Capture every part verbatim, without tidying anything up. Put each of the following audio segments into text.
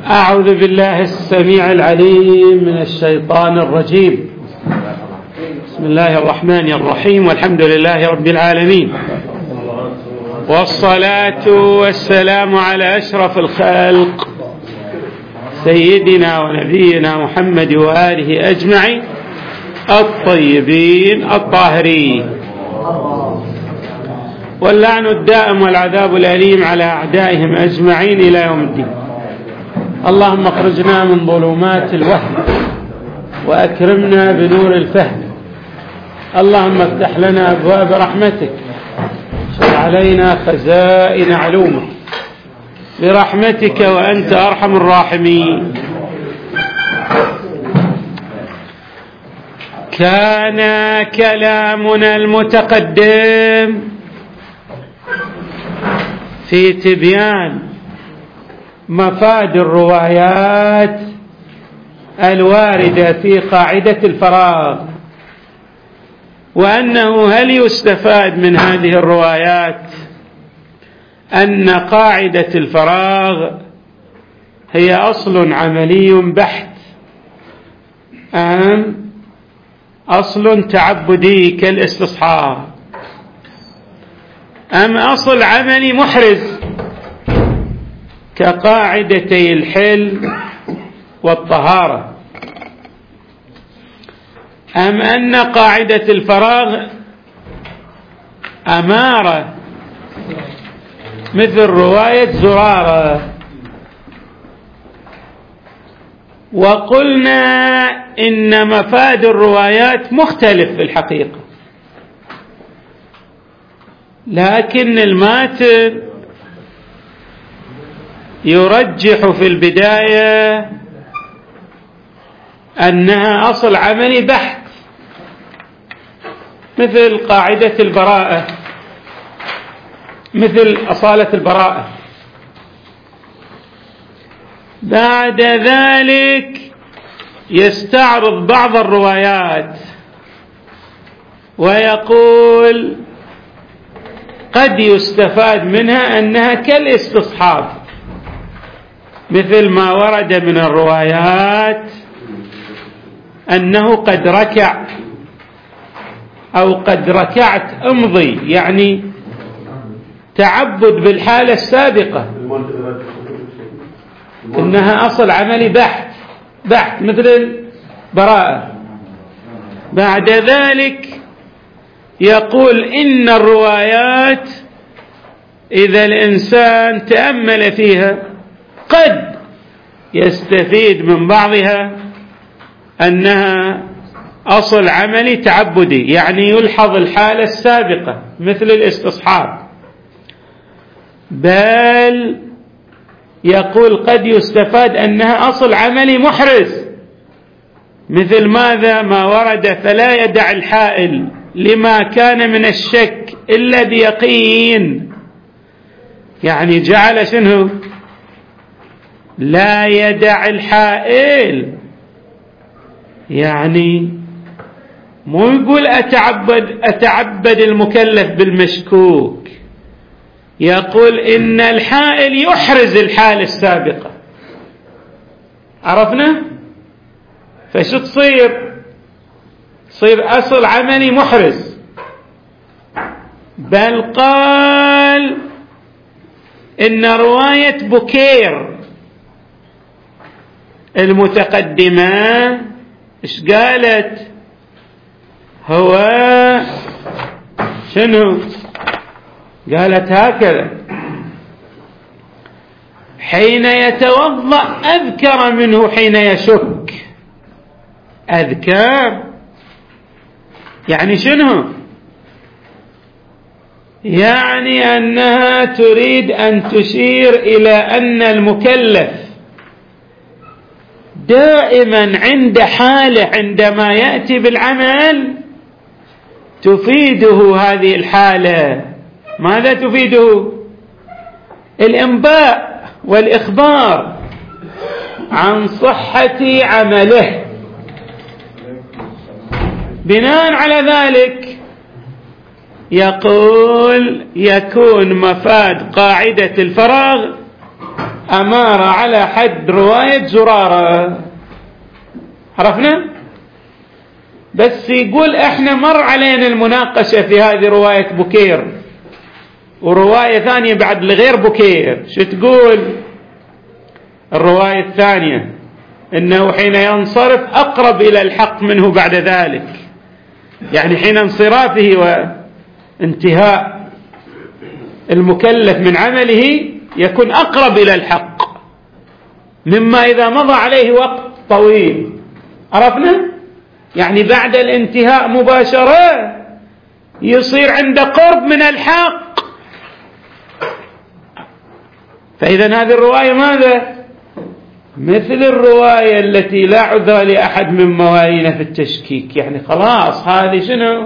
أعوذ بالله السميع العليم من الشيطان الرجيم. بسم الله الرحمن الرحيم، والحمد لله رب العالمين، والصلاة والسلام على أشرف الخلق سيدنا ونبينا محمد وآله أجمعين الطيبين الطاهرين، واللعن الدائم والعذاب الأليم على أعدائهم أجمعين إلى يوم الدين. اللهم اخرجنا من ظلمات الوهم وأكرمنا بنور الفهم. اللهم افتح لنا أبواب رحمتك، اشرح علينا خزائن علومك برحمتك وأنت أرحم الراحمين. كان كلامنا المتقدم في تبيان مفاد الروايات الواردة في قاعدة الفراغ، وأنه هل يستفاد من هذه الروايات أن قاعدة الفراغ هي أصل عملي بحت أم أصل تعبدي كالاستصحاب، أم أصل عملي محرز كقاعدتي الحل والطهارة، أم أن قاعدة الفراغ أمارة مثل رواية زرارة. وقلنا إن مفاد الروايات مختلف في الحقيقة، لكن الماتن يرجح في البداية أنها أصل عملي بحت مثل قاعدة البراءة، مثل أصالة البراءة. بعد ذلك يستعرض بعض الروايات ويقول قد يستفاد منها أنها كالاستصحاب، مثل ما ورد من الروايات أنه قد ركع أو قد ركعت امضي، يعني تعبد بالحالة السابقة، إنها أصل عملي بحت بحت مثل البراءة. بعد ذلك يقول إن الروايات إذا الإنسان تأمل فيها قد يستفيد من بعضها أنها أصل عملي تعبدي، يعني يلحظ الحالة السابقة مثل الاستصحاب. بل يقول قد يستفاد أنها أصل عملي محرز، مثل ماذا؟ ما ورد فلا يدع الحائل لما كان من الشك إلا بيقين، يعني جعل شنو؟ لا يدع الحائل، يعني مو يقول أتعبد, أتعبد المكلف بالمشكوك، يقول إن الحائل يحرز الحالة السابقة. عرفنا؟ فشو تصير؟ تصير أصل عملي محرز. بل قال إن رواية بكير المتقدمة إيش قالت؟ هو شنو قالت؟ هكذا: حين يتوضأ أذكر منه حين يشك. أذكر يعني شنو؟ يعني أنها تريد أن تشير إلى أن المكلف دائما عند حاله عندما يأتي بالعمل تفيده هذه الحالة. ماذا تفيده؟ الإنباء والإخبار عن صحة عمله. بناء على ذلك يقول يكون مفاد قاعدة الفراغ أمارة على حد رواية زرارة، عرفنا؟ بس يقول احنا مر علينا المناقشة في هذه رواية بكير ورواية ثانية بعد لغير بكير. شو تقول الرواية الثانية؟ انه حين ينصرف اقرب الى الحق منه بعد ذلك، يعني حين انصرافه وانتهاء المكلف من عمله يكون اقرب الى الحق مما اذا مضى عليه وقت طويل، عرفنا؟ يعني بعد الانتهاء مباشرة يصير عنده قرب من الحق. فإذا هذه الرواية ماذا؟ مثل الرواية التي لا عذر لأحد من موالينا في التشكيك، يعني خلاص هذه شنو؟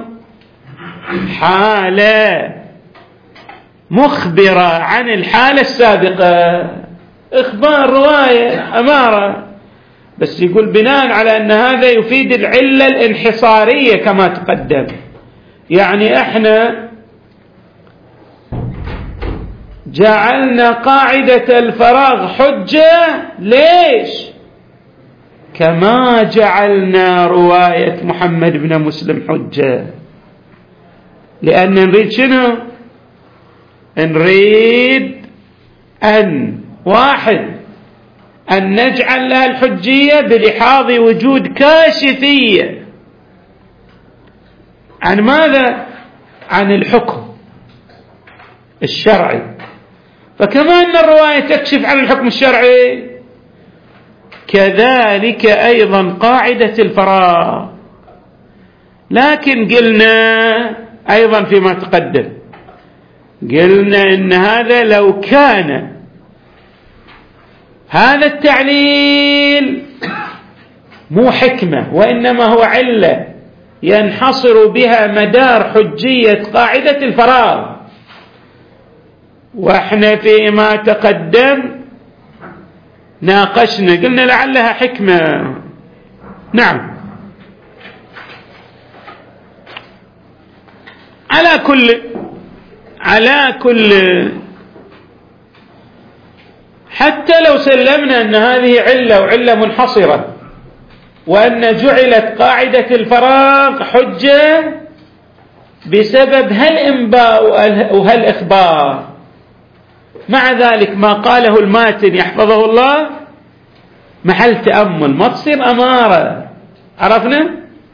حالة مخبرة عن الحالة السابقة، إخبار رواية أمارة، بس يقول بناء على أن هذا يفيد العلة الانحصارية كما تقدم. يعني احنا جعلنا قاعدة الفراغ حجة، ليش؟ كما جعلنا رواية محمد بن مسلم حجة، لأن نريد شنو؟ نريد أن واحد أن نجعل لها الحجية بلحاظ وجود كاشفية عن ماذا؟ عن الحكم الشرعي. فكما أن الرواية تكشف عن الحكم الشرعي كذلك أيضا قاعدة الفراغ. لكن قلنا أيضا فيما تقدم، قلنا إن هذا لو كان هذا التعليل مو حكمة وإنما هو علة ينحصر بها مدار حجية قاعدة الفراغ، وإحنا فيما تقدم ناقشنا قلنا لعلها حكمة. نعم، على كل على كل حتى لو سلمنا أن هذه علة وعلة منحصرة وأن جعلت قاعدة الفراغ حجة بسبب هالإنباء وهالإخبار، مع ذلك ما قاله الماتن يحفظه الله محل تأمل، ما تصير أمارة. عرفنا؟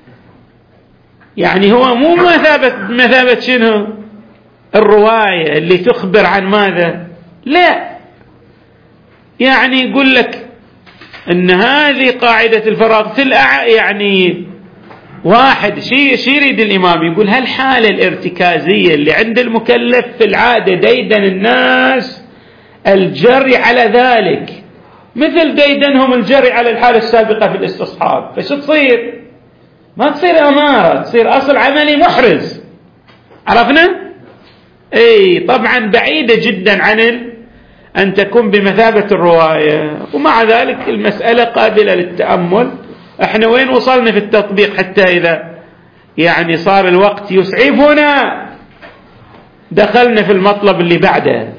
يعني هو مو مثابة مثابة شنو؟ الرواية اللي تخبر عن ماذا؟ لا، يعني يقول لك ان هذه قاعدة الفراغ تلقى، يعني واحد شي شي يريد الامام يقول هالحالة الارتكازية اللي عند المكلف في العادة ديدن الناس الجري على ذلك مثل ديدنهم الجري على الحالة السابقة في الاستصحاب، فشو تصير؟ ما تصير امارة، تصير اصل عملي محرز. عرفنا؟ اي طبعا بعيدة جدا عن ال أن تكون بمثابة الرواية، ومع ذلك المسألة قابلة للتأمل. احنا وين وصلنا في التطبيق حتى إذا يعني صار الوقت يسعفنا دخلنا في المطلب اللي بعده.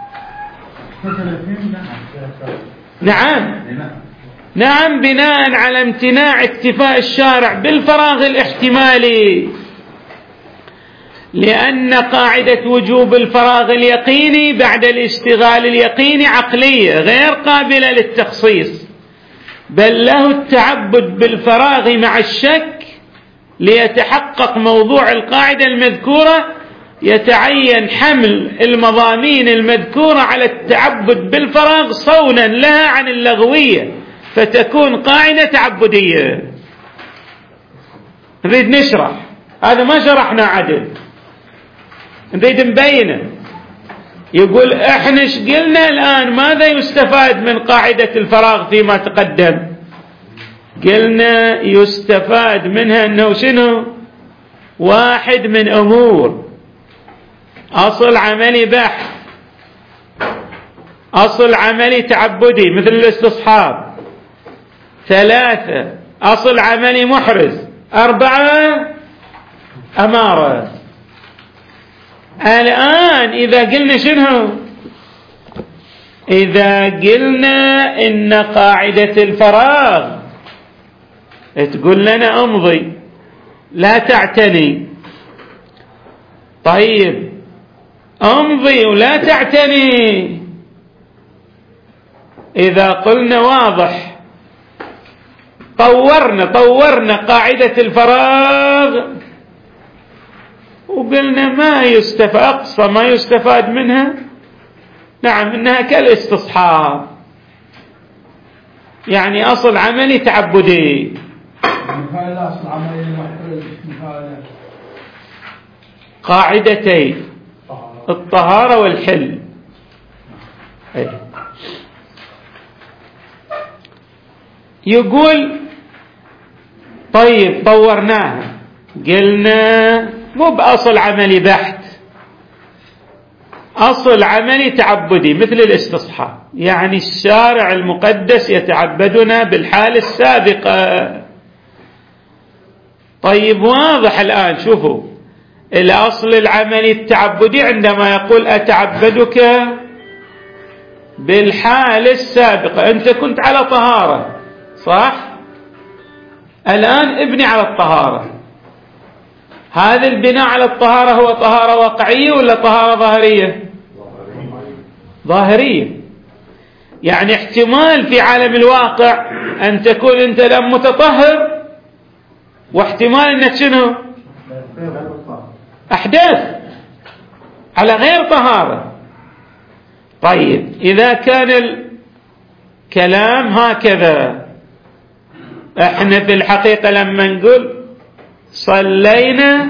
نعم نعم بناء على امتناع اكتفاء الشارع بالفراغ الاحتمالي، لأن قاعدة وجوب الفراغ اليقيني بعد الاشتغال اليقيني عقلية غير قابلة للتخصيص، بل له التعبد بالفراغ مع الشك ليتحقق موضوع القاعدة المذكورة. يتعين حمل المضامين المذكورة على التعبد بالفراغ صونا لها عن اللغوية، فتكون قاعدة تعبدية. نريد نشرح هذا، ما شرحنا عدل، نريد نبينه. يقول احنا ايش قلنا الآن؟ ماذا يستفاد من قاعدة الفراغ فيما تقدم؟ قلنا يستفاد منها انه شنو؟ واحد من امور: اصل عملي بحث، اصل عملي تعبدي مثل الاستصحاب، ثلاثة اصل عملي محرز، أربعة أمارة. الآن إذا قلنا شنو؟ إذا قلنا إن قاعدة الفراغ تقول لنا امضي لا تعتني، طيب امضي ولا تعتني، إذا قلنا واضح طورنا طورنا قاعدة الفراغ وقلنا ما يستفاد، أقصى ما يستفاد منها نعم إنها كالاستصحاب، يعني أصل عملي تعبدي. قاعدتي الطهارة والحل. يقول طيب طورناها، قلنا مو بأصل عملي بحت، أصل عملي تعبدي مثل الاستصحاب، يعني الشارع المقدس يتعبدنا بالحال السابقة. طيب واضح الآن، شوفوا الأصل العملي التعبدي عندما يقول أتعبدك بالحال السابقة، أنت كنت على طهارة صح؟ الآن ابني على الطهارة، هذا البناء على الطهارة هو طهارة واقعية ولا طهارة ظاهرية؟ ظاهرية، يعني احتمال في عالم الواقع أن تكون أنت الآن متطهر، واحتمال أنك شنو؟ أحداث على غير طهارة. طيب إذا كان الكلام هكذا، احنا في الحقيقة لما نقول صلينا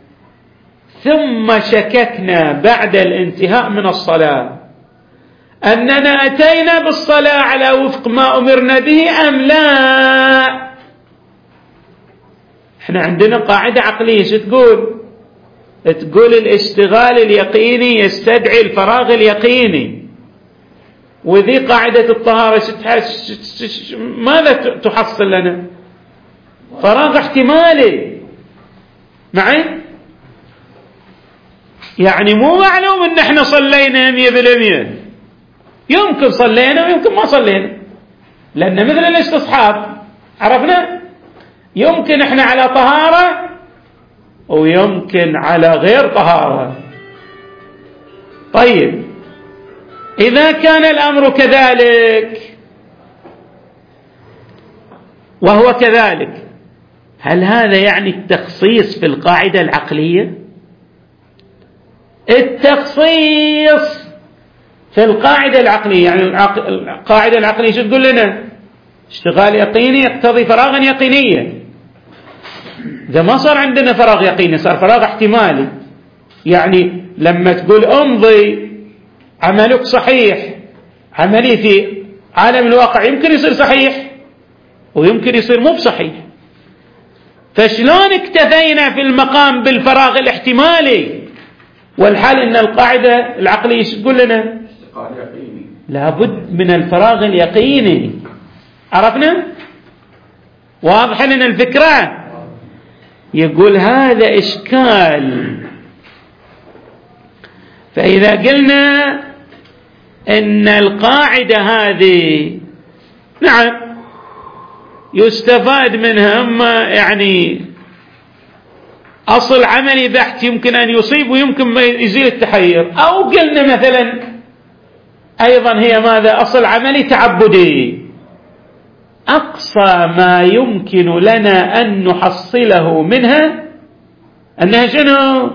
ثم شككنا بعد الانتهاء من الصلاة أننا أتينا بالصلاة على وفق ما أمرنا به أم لا، احنا عندنا قاعدة عقلية شو تقول؟ تقول الاشتغال اليقيني يستدعي الفراغ اليقيني، وذي قاعدة الطهارة ماذا تحصل لنا؟ فراغ احتمالي معي، يعني مو معلوم ان احنا صلينا مية بالمية، يمكن صلينا ويمكن ما صلينا، لأن مثل الاستصحاب عرفنا يمكن احنا على طهارة ويمكن على غير طهارة. طيب إذا كان الأمر كذلك وهو كذلك، هل هذا يعني التخصيص في القاعدة العقلية؟ التخصيص في القاعدة العقلية، يعني القاعدة العقلية شو تقول لنا؟ اشتغال يقيني يقتضي فراغا يقينيا. إذا ما صار عندنا فراغ يقيني صار فراغ احتمالي، يعني لما تقول امضي عملك صحيح، عملي في عالم الواقع يمكن يصير صحيح ويمكن يصير مو بصحيح، فشلون اكتفينا في المقام بالفراغ الاحتمالي والحال ان القاعدة العقلية تقول لنا لابد من الفراغ اليقيني. عرفنا؟ واضح لنا الفكرة؟ يقول هذا إشكال. فإذا قلنا إن القاعدة هذه نعم يستفاد منها أما يعني أصل عملي بحت يمكن أن يصيب ويمكن ما يزيل التحير، أو قلنا مثلا أيضا هي ماذا؟ أصل عملي تعبدي، أقصى ما يمكن لنا أن نحصله منها أنها شنو؟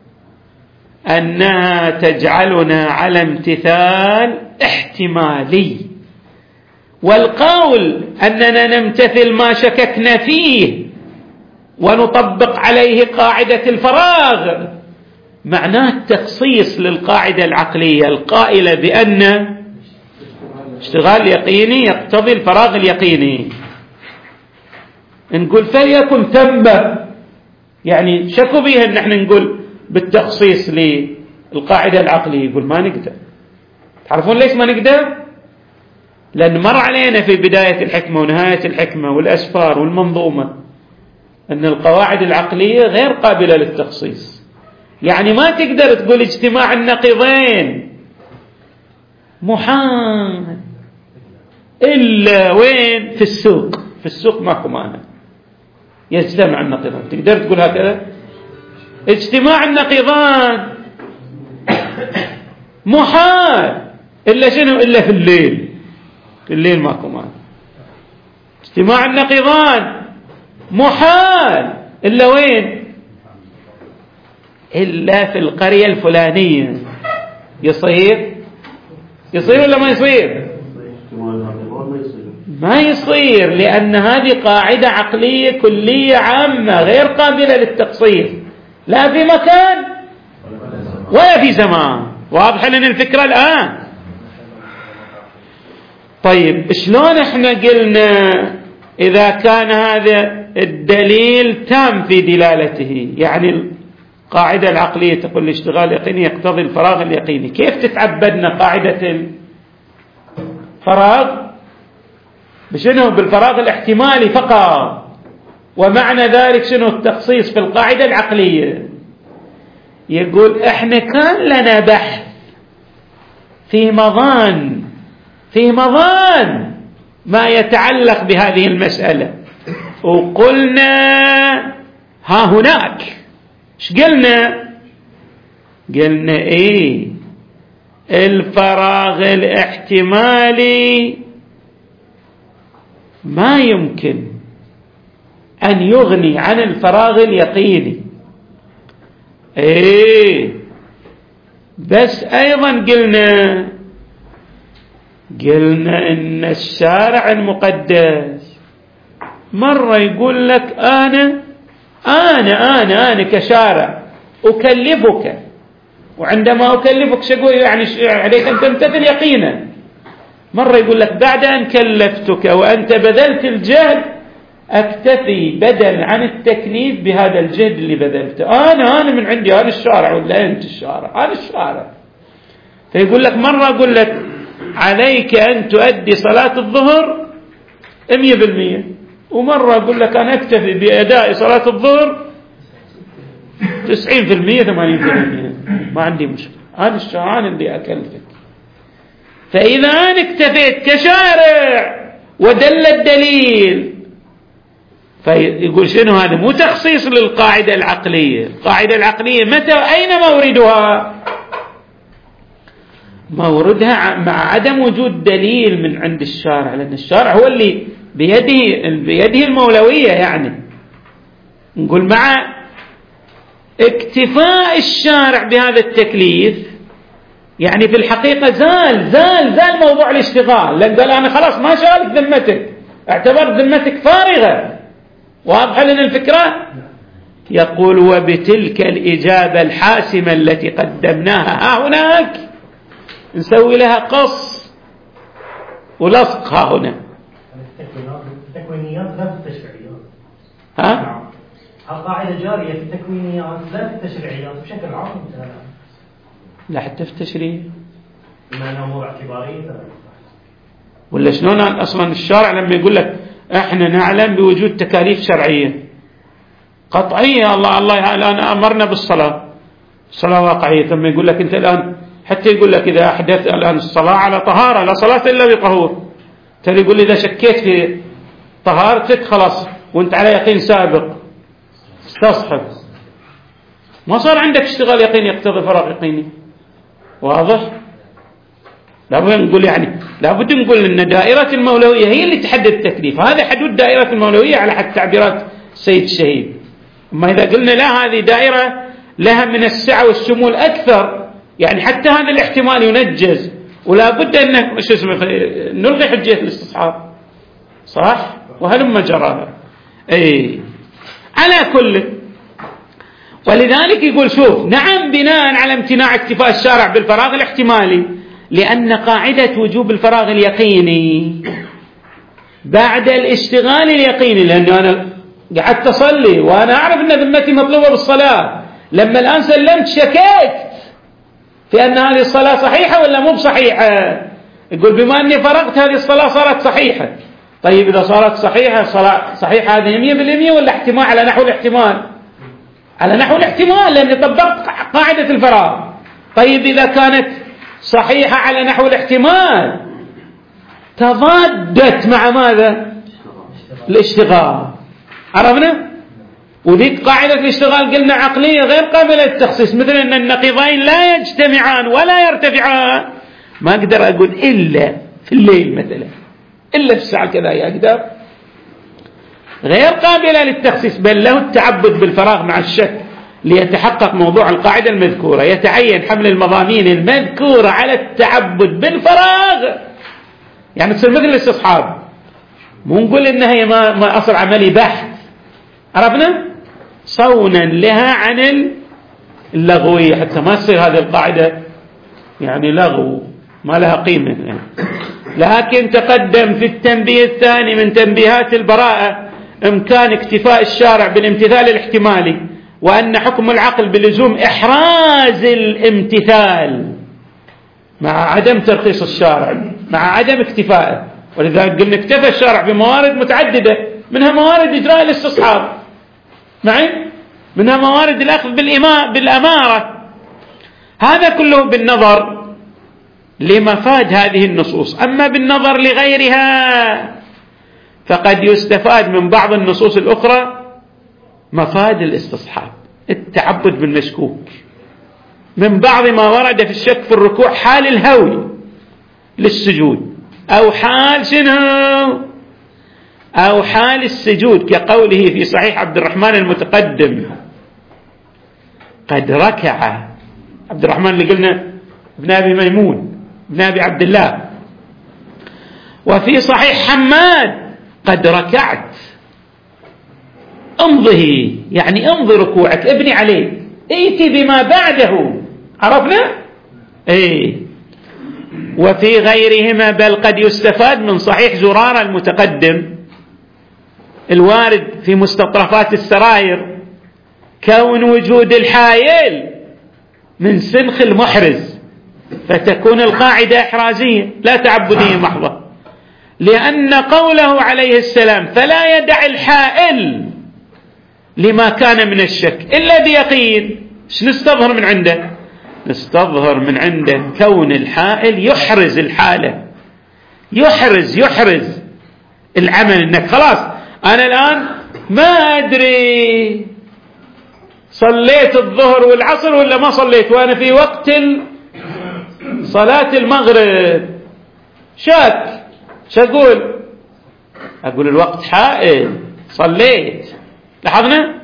أنها تجعلنا على امتثال احتمالي، والقول أننا نمتثل ما شككنا فيه ونطبق عليه قاعدة الفراغ معناه التخصيص للقاعدة العقلية القائلة بأن اشتغال يقيني يقتضي الفراغ اليقيني. نقول فليكن ثم، يعني شكوا بيها ان احنا نقول بالتخصيص للقاعدة العقلية، يقول ما نقدر. تعرفون ليش ما نقدر؟ لأن مر علينا في بداية الحكمة ونهاية الحكمة والأسفار والمنظومة أن القواعد العقلية غير قابلة للتخصيص، يعني ما تقدر تقول اجتماع النقيضين محال إلا وين؟ في السوق. في السوق ماكو مانع يجتمع النقيضان. تقدر تقول هكذا اجتماع النقيضان محال إلا شنو؟ إلا في الليل. في الليل ماكو مانع. اجتماع النقيضان محال إلا وين؟ إلا في القرية الفلانية. يصير؟ يصير ولا ما يصير؟ ما يصير، لأن هذه قاعدة عقلية كلية عامة غير قابلة للتقصير، لا في مكان ولا في زمان. واضحة لنا الفكرة الآن؟ طيب شلون احنا قلنا إذا كان هذا الدليل تام في دلالته، يعني القاعدة العقلية تقول الاشتغال اليقيني يقتضي الفراغ اليقيني، كيف تتعبدنا قاعدة الفراغ؟ بشنو؟ بالفراغ الاحتمالي فقط. ومعنى ذلك شنو؟ التخصيص في القاعدة العقلية. يقول احنا كان لنا بحث في مضان في مضان ما يتعلق بهذه المسألة، وقلنا ها هناك. ايش قلنا؟ قلنا ايه؟ الفراغ الاحتمالي ما يمكن أن يغني عن الفراغ اليقيني. ايه بس أيضا قلنا قلنا إن الشارع المقدس مرة يقول لك أنا أنا أنا أنا كشارع أكلفك، وعندما أكلفك شقول يعني عليك أن تمتثل يقينا. مرة يقول لك بعد أن كلفتك وأنت بذلت الجهد أكتفي بدل عن التكليف بهذا الجهد اللي بذلته. أنا أنا من عندي، أنا الشارع ولا أنت الشارع؟ أنا الشارع. فيقول لك مرة أقول لك عليك أن تؤدي صلاة الظهر مية بالمية، ومرة أقول لك أنا أكتفي بأداء صلاة الظهر تسعين بالمية ثمانين بالمية، ما عندي مشكلة. أنا الشارع اللي أكلفك. فإذا أنا اكتفيت كشارع ودل الدليل، فيقول شنو هذا؟ مو تخصيص للقاعدة العقلية. القاعدة العقلية متى أين موردها؟ موردها مع عدم وجود دليل من عند الشارع، لأن الشارع هو اللي بيده بيده المولوية. يعني نقول مع اكتفاء الشارع بهذا التكليف، يعني في الحقيقة زال زال زال موضوع الاشتغال، لأن قال أنا خلاص ما شالت ذمتك، اعتبرت ذمتك فارغة. واضحة لنا الفكرة؟ يقول وبتلك الإجابة الحاسمة التي قدمناها ها هناك نسوي لها قص ولصق ها هنا. التكوينيات لا في التشريعيات. ها؟ القاعدة جارية في التكوينيات لا في التشريعيات بشكل عام. لا حتى في التشريع. بما أنه أمور اعتبارية ولا شلون أصلا الشارع لما يقول لك احنا نعلم بوجود تكاليف شرعية قطعية، الله الله الآن أمرنا بالصلاة، الصلاة واقعية، ثم يقول لك أنت الآن حتى يقول لك إذا أحدث الآن الصلاة على طهارة لا صلاة إلا بطهور. ترى يقول إذا شكيت في طهارتك خلاص وأنت على يقين سابق استصحب، ما صار عندك اشتغال يقين يقتضي فراغ يقيني. واضح؟ لابد نقول يعني لابد نقول ان دائرة المولوية هي اللي تحدد التكليف. هذا حدود دائرة المولوية على حد تعبيرات السيد الشهيد. اما اذا قلنا لا هذه دائرة لها من السعة والشمول اكثر، يعني حتى هذا الاحتمال ينجز، ولا بد ان شو اسمه نلغي حجية الاستصحاب. صح؟ وهلم جراها. اي على كل. ولذلك يقول شوف نعم بناء على امتناع اكتفاء الشارع بالفراغ الاحتمالي، لأن قاعدة وجوب الفراغ اليقيني بعد الاشتغال اليقيني، لأنه أنا قعدت أصلي وأنا أعرف أن ذمتي مطلوبة بالصلاة، لما الآن سلمت شكيت في أن هذه الصلاة صحيحة ولا مو بصحيحة، يقول بما أني فرغت هذه الصلاة صارت صحيحة. طيب إذا صارت صحيحة صلاة صحيحة هذه مية بالمية ولا احتمال على نحو الاحتمال؟ على نحو الاحتمال، لأني طبقت قاعدة الفراغ. طيب إذا كانت صحيحة على نحو الاحتمال تضادت مع ماذا؟ الاشتغال. عرفنا؟ وذيك قاعدة الاشتغال قلنا عقلية غير قابلة للتخصيص، مثل أن النقيضين لا يجتمعان ولا يرتفعان. ما أقدر أقول إلا في الليل مثلا، إلا في الساعة كذا يقدر، غير قابلة للتخصيص، بل له التعبد بالفراغ مع الشك ليتحقق موضوع القاعدة المذكورة. يتعين حمل المضامين المذكورة على التعبد بالفراغ، يعني تصير مثل الاستصحاب، مو نقول إنها هي ما, ما أصل عملي بحث، عرفنا؟ صونا لها عن اللغوية، حتى ما تصير هذه القاعدة يعني لغو ما لها قيمة يعني. لكن تقدم في التنبيه الثاني من تنبيهات البراءة إمكان اكتفاء الشارع بالامتثال الاحتمالي، وأن حكم العقل بلزوم إحراز الامتثال مع عدم ترخيص الشارع، مع عدم اكتفائه. ولذلك قلنا اكتفى الشارع بموارد متعددة، منها موارد إجراء الاستصحاب، معي؟ منها موارد الأخذ بالأمارة. هذا كله بالنظر لمفاد هذه النصوص. أما بالنظر لغيرها فقد يستفاد من بعض النصوص الأخرى مفاد الاستصحاب، التعبد بالمشكوك، من بعض ما ورد في الشك في الركوع حال الهوي للسجود، أو حال شنو؟ أو حال السجود، كقوله في صحيح عبد الرحمن المتقدم قد ركع، عبد الرحمن اللي قلنا ابن أبي ميمون ابن أبي عبد الله. وفي صحيح حماد قد ركعت، امضه يعني امضي ركوعك، ابني عليه، ائتي بما بعده. عرفنا؟ ايه. وفي غيرهما بل قد يستفاد من صحيح زرارة المتقدم الوارد في مستطرفات السراير كون وجود الحائل من سنخ المحرز، فتكون القاعدة إحرازية لا تعبدية محضة، لأن قوله عليه السلام فلا يدع الحائل لما كان من الشك إلا بيقين. ايش نستظهر من عنده؟ نستظهر من عنده كون الحائل يحرز الحالة، يحرز يحرز العمل، انك خلاص انا الان ما ادري صليت الظهر والعصر ولا ما صليت، وانا في وقت صلاة المغرب شاك، شو اقول؟ اقول الوقت حائل، صليت. لاحظنا؟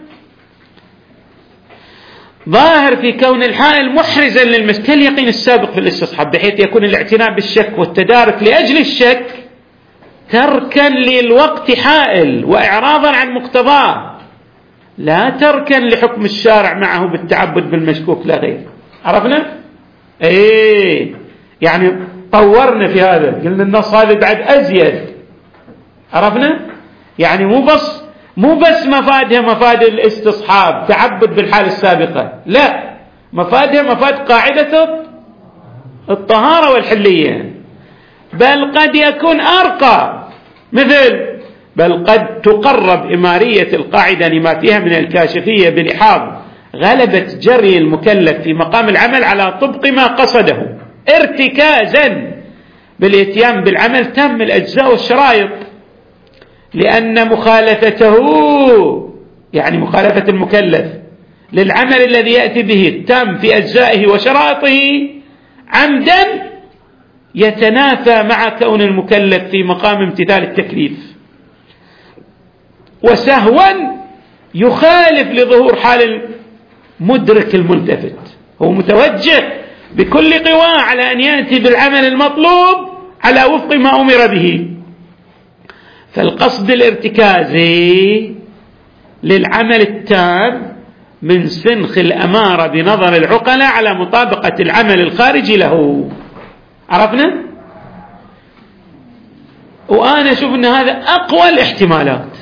ظاهر في كون الحائل محرزا للمس كاليقين السابق في الاستصحاب، بحيث يكون الاعتناء بالشك والتدارك لأجل الشك تركا للوقت حائل وإعراضا عن مقتضاه، لا تركا لحكم الشارع معه بالتعبد بالمشكوك لا غير. عرفنا؟ ايه، يعني طورنا في هذا، قلنا النص هذا بعد أزيد. عرفنا؟ يعني مو بس مو بس مفادها مفاد الاستصحاب تعبد بالحال السابقة، لا، مفادها مفاد قاعدة الطهارة والحلية، بل قد يكون أرقى، مثل بل قد تقرب إمارية القاعدة لما فيها من الكاشفية بلحاظ غلبة جري المكلف في مقام العمل على طبق ما قصده ارتكازا بالاتيان بالعمل تم الأجزاء والشرائط، لأن مخالفته يعني مخالفة المكلف للعمل الذي يأتي به تم في أجزائه وشرائطه عمدا يتنافى مع كون المكلف في مقام امتثال التكليف، وسهوا يخالف لظهور حال المدرك الملتفت، هو متوجه بكل قواه على أن يأتي بالعمل المطلوب على وفق ما أمر به. فالقصد الارتكازي للعمل التام من سنخ الأمارة بنظر العقلاء على مطابقة العمل الخارجي له. عرفنا؟ وأنا أشوف أن هذا أقوى الاحتمالات،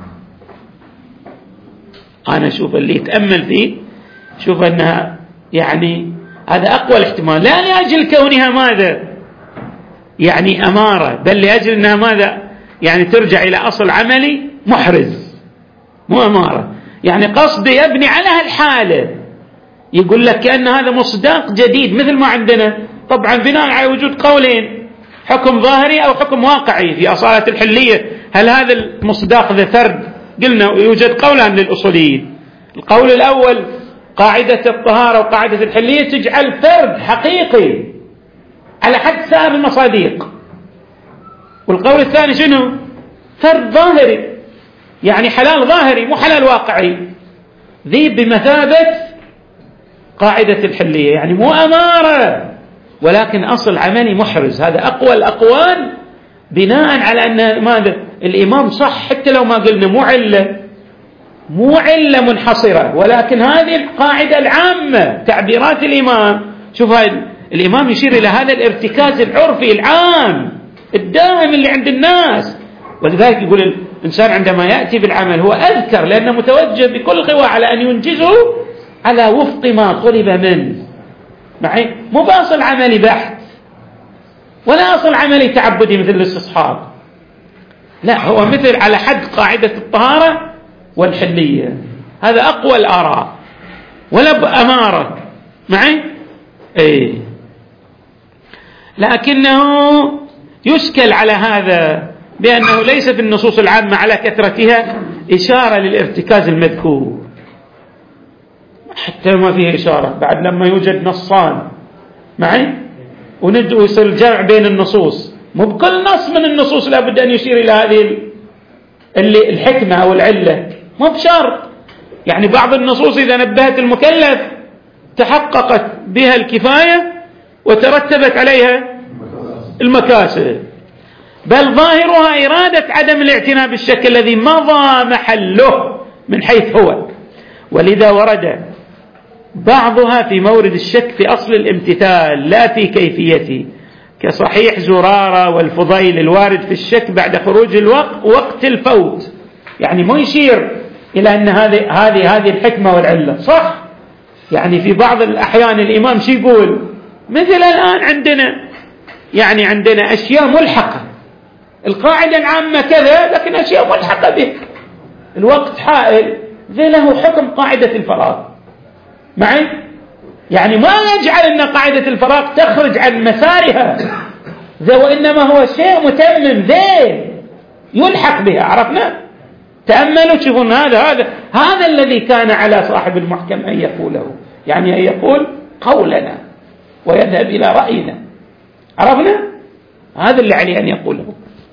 أنا أشوف اللي يتأمل فيه شوف أنها يعني هذا أقوى الاحتمال، لا لأجل كونها ماذا يعني أمارة، بل لأجل أنها ماذا يعني ترجع إلى أصل عملي محرز مو أمارة، يعني قصد يبني على هالحالة، يقول لك كأن هذا مصداق جديد، مثل ما عندنا طبعا بناء على وجود قولين، حكم ظاهري أو حكم واقعي في أصالة الحلية. هل هذا المصداق ذا فرد؟ قلنا يوجد قولان للأصوليين. القول الأول قاعدة الطهارة وقاعدة الحلية تجعل فرد حقيقي على حد سائر المصادق، والقول الثاني شنو؟ فرد ظاهري، يعني حلال ظاهري مو حلال واقعي. ذي بمثابة قاعدة الحلية، يعني مو أمارة ولكن أصل عملي محرز. هذا أقوى الأقوال بناء على أن ماذا؟ الإمام صح، حتى لو ما قلنا مو علة مو علة منحصرة، ولكن هذه القاعدة العامة تعبيرات الإمام. شوف هاي الإمام يشير إلى هذا الارتكاز العرفي العام الدائم اللي عند الناس، ولذلك يقول الإنسان عندما يأتي بالعمل هو أذكر لأنه متوجه بكل قوى على أن ينجزه على وفق ما طلب منه. معي؟ مو بأصل عملي بحت ولا أصل عملي تعبدي مثل الاستصحاب، لا، هو مثل على حد قاعدة الطهارة والحلية. هذا أقوى الآراء ولا بأمارة. معي؟ إيه. لكنه يشكل على هذا بأنه ليس في النصوص العامة على كثرتها إشارة للارتكاز المذكور، حتى ما فيه إشارة بعد لما يوجد نصان. معي؟ وندعو يصير الجمع بين النصوص، مو بكل نص من النصوص لابد أن يشير إلى هذه اللي الحكمة أو العلة، مو بشرط. يعني بعض النصوص إذا نبهت المكلف تحققت بها الكفاية وترتبت عليها المكاسب، بل ظاهرها إرادة عدم الاعتناء بالشك الذي مضى محله من حيث هو، ولذا ورد بعضها في مورد الشك في أصل الامتثال لا في كيفيته، كصحيح زرارة والفضيل الوارد في الشك بعد خروج الوقت وقت الفوت. يعني ما يشير إلى أن هذه هذه هذه الحكمة والعلة، صح؟ يعني في بعض الأحيان الإمام شي يقول، مثل الآن عندنا يعني عندنا أشياء ملحقة، القاعدة العامة كذا لكن أشياء ملحقة به، الوقت حائل، ذي له حكم قاعدة الفراغ. معي؟ يعني ما يجعل أن قاعدة الفراغ تخرج عن مسارها ذا، وإنما هو شيء متمم ذي يلحق بها. عرفنا؟ تأملوا تشوفون هذا هذا هذا الذي كان على صاحب المحكم أن يقوله، يعني أن يقول قولنا ويذهب إلى رأينا. عرفنا؟ هذا اللي عليه أن يقوله.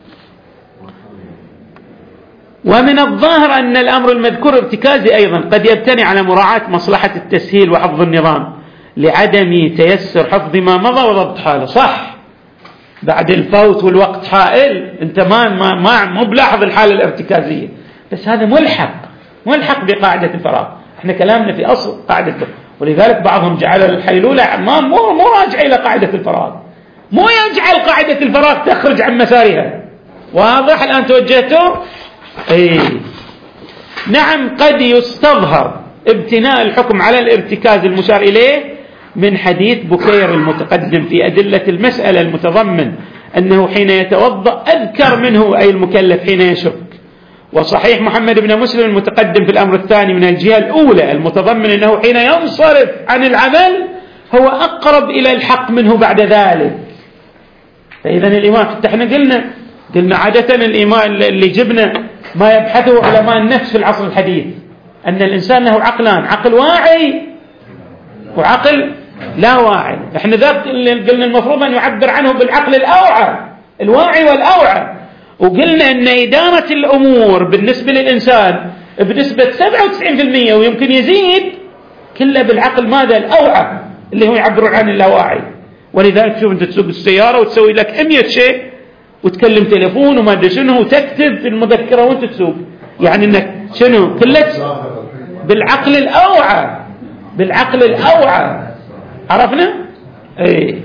ومن الظاهر أن الأمر المذكور ارتكازي أيضا قد يبتني على مراعاة مصلحة التسهيل وحفظ النظام لعدم تيسر حفظ ما مضى وضبط حاله. صح، بعد الفوت والوقت حائل، أنت ما ما ما مو بلاحظ الحالة الارتكازية، بس هذا ملحق ملحق بقاعدة الفراغ. احنا كلامنا في أصل قاعدة الفراغ، ولذلك بعضهم جعل الحيلولة ما مو مو راجع إلى قاعدة الفراغ، مو يجعل قاعدة الفراغ تخرج عن مسارها. واضح الآن توجهته؟ اي نعم. قد يستظهر ابتناء الحكم على الارتكاز المشار إليه من حديث بكير المتقدم في أدلة المسألة المتضمن أنه حين يتوضأ أذكر منه أي المكلف حين يشك، وصحيح محمد بن مسلم المتقدم في الأمر الثاني من الجهة الأولى المتضمن أنه حين ينصرف عن العمل هو أقرب إلى الحق منه بعد ذلك. فإذا الإمام، حتى احنا قلنا قلنا عادة الإمام اللي جبنا ما يبحثه علماء النفس في العصر الحديث أن الإنسان له عقلان، عقل واعي وعقل لا واعي. احنا ذات اللي قلنا المفروض أن يعبر عنه بالعقل الأوعى، الواعي والأوعى، وقلنا أن إدارة الأمور بالنسبة للإنسان بنسبة سبعة وتسعين بالمئة ويمكن يزيد كله بالعقل ماذا؟ الأوعى، اللي هو يعبرون عن اللاواعي. ولذلك شوف أنت تسوق السيارة وتسوي لك مئة شيء وتكلم تليفون وما أدري شنو وتكتب في المذكرة وأنت تسوق، يعني أنك شنو كلت بالعقل الأوعى، بالعقل الأوعى. عرفنا؟ إيه.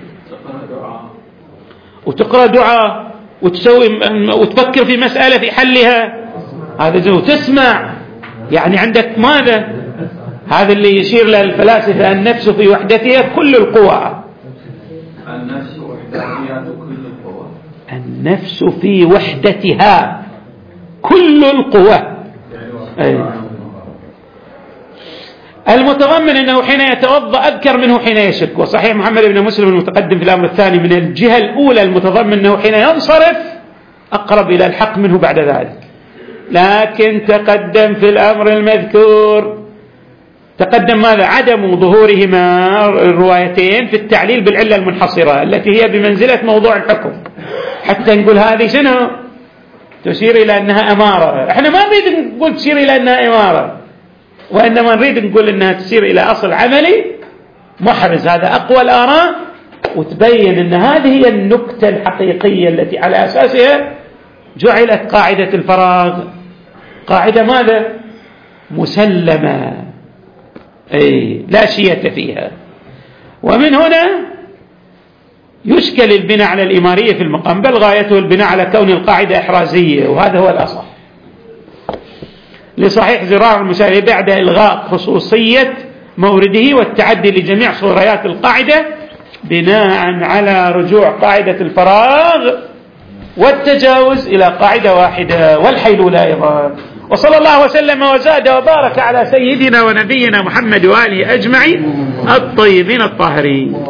وتقرأ دعاء وتسوي وتفكر في مسألة في حلها، هذا زو تسمع، يعني عندك ماذا؟ هذا اللي يشير له الفلاسفة النفس في وحدتها كل القوى. النفس وحدتها كل القوى. النفس في وحدتها كل القوى. أي. المتضمن أنه حين يتوضأ أذكر منه حين يشك. وصحيح محمد بن مسلم المتقدم في الأمر الثاني من الجهة الأولى المتضمن أنه حين ينصرف أقرب إلى الحق منه بعد ذلك. لكن تقدم في الأمر المذكور، تقدم ماذا؟ عدم ظهورهما الروايتين في التعليل بالعلة المنحصرة التي هي بمنزلة موضوع الحكم، حتى نقول هذه شنو؟ تشير إلى أنها أمارة. احنا ما نريد نقول تشير إلى أنها أمارة، وإنما نريد نقول أنها تشير إلى أصل عملي محرز. هذا أقوى الآراء، وتبين أن هذه هي النكتة الحقيقية التي على أساسها جعلت قاعدة الفراغ قاعدة ماذا؟ مسلمة، أي لا شية فيها. ومن هنا يشكل البناء على الإمارية في المقام، بل غايته البناء على كون القاعدة إحرازية، وهذا هو الأصح. لصحيح زرار المسائل بعد إلغاء خصوصية مورده والتعدي لجميع صوريات القاعدة بناء على رجوع قاعدة الفراغ والتجاوز إلى قاعدة واحدة والحيلولة أيضا. وصلى الله وسلم وزاد وبارك على سيدنا ونبينا محمد وآله أجمعين الطيبين الطاهرين.